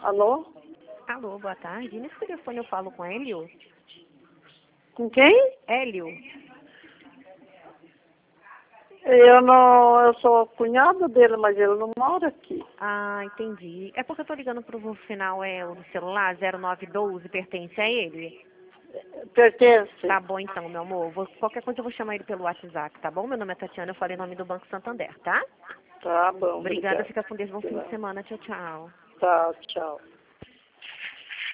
Alô? Alô, boa tarde. Nesse telefone eu falo com Hélio? Com quem? Hélio. Eu sou cunhada dele, mas ele não mora aqui. Ah, entendi. É porque eu tô ligando pro final, o celular 0912, pertence a ele? Pertence? Tá bom então, meu amor. Qualquer coisa eu vou chamar ele pelo WhatsApp, tá bom? Meu nome é Tatiana, eu falei em nome do Banco Santander, tá? Tá bom, Obrigada, obrigada. fica com Deus, bom fim de semana. Tchau, tchau. Tá, tchau.